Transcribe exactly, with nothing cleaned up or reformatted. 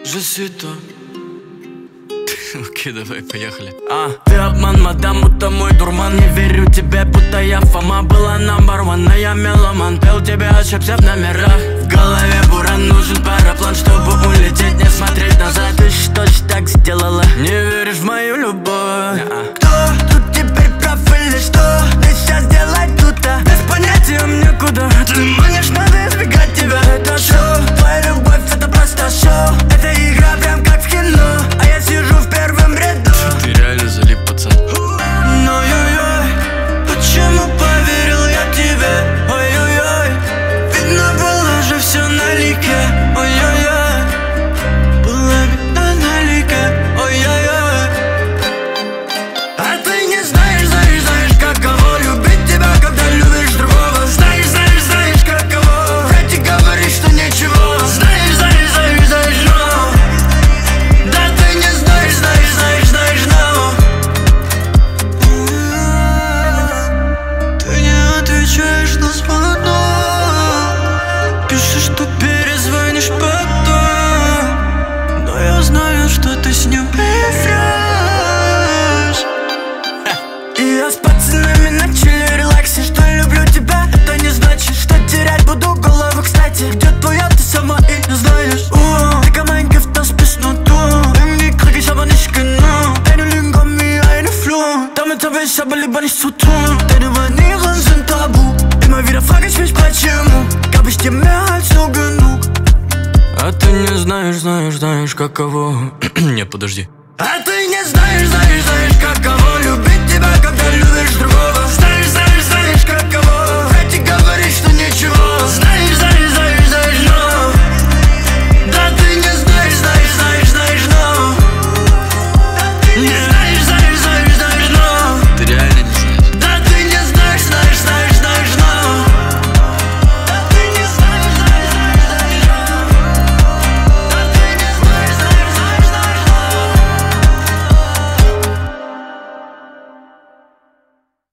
Je suis toi. Окей, давай, поехали. А, ты обман, мадам, будто мой дурман. Не верю тебе, будто я фама. Была number one, а я меломан. Пел тебе, ошибся в номерах. В голове буран, нужен параплан, чтобы улететь, не смотреть назад. Ты что ж так сделала? Не веришь в мою любовь? Кто тут теперь прав или что? Ты сейчас делай тут-то. Без понятия мне куда. Ты манишь, надо избегать тебя. Это шоу, твоя любовь, это просто шоу. Это игра прям как в кино, а я сижу в первом ряду. Ты реально залип, пацан. Ой-ой-ой, почему поверил я тебе? Ой-ой-ой, видно было же все налике. Ой-ой-ой, было видно налике.Ой-ой-ой. А ты не знаешь, знаешь, знаешь, каково любить тебя, когда любишь другого. Знаешь, знаешь, знаешь, каково врать и говорить, что ничего. Знаешь, знаешь, знаешь, знаешь, но да ты не знаешь, знаешь, знаешь, знаешь, но ты не отвечаешь на звонок. Пишешь, что перезвонишь потом, но я знаю, что ты с ним пьешь. И я с пацанами начали релаксе, что люблю тебя. Это не значит, что терять буду голову. Кстати, где твоя, ты сама и не знаешь. Ты comment que t'as spes no tu. Irgendwie krieg ich aber nicht genug. Deine Lügen kommen wie eine Flucht. Damit habe ich aber lieber nichts zu tun. Deine Manieren sind tabu. Immer wieder frage ich mich, почему. Gab ich dir mehr als nur genug. А ты не знаешь, знаешь, знаешь, каково. Не, подожди. А ты не знаешь, знаешь, знаешь, каково